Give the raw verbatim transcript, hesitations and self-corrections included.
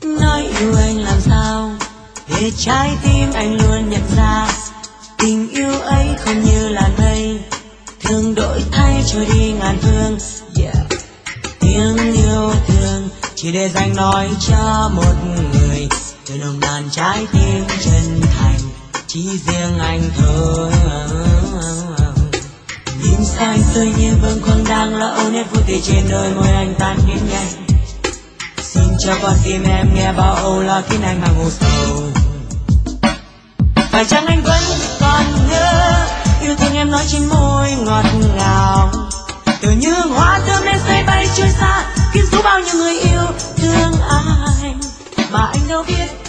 Nói yêu anh làm sao để trái tim anh luôn nhận ra, tình yêu ấy không như làn mây thường đổi thay trôi đi ngàn phương. Yeah. Tiếng yêu thương chỉ để dành nói cho một người, từ nồng nàn trái tim chân thành chỉ riêng anh thôi. Nhìn sang tôi như bâng khuâng đang là âu nét phút thì trên đôi môi anh tan biến nhanh. Xin cho con tim em nghe bao âu lo khiến anh mang u sầu. Phải chăng anh vẫn còn nhớ yêu thương em nói trên môi ngọt ngào, từ như hoa thơm nên say bay trôi xa khiến số bao nhiêu người yêu thương anh mà anh đâu biết.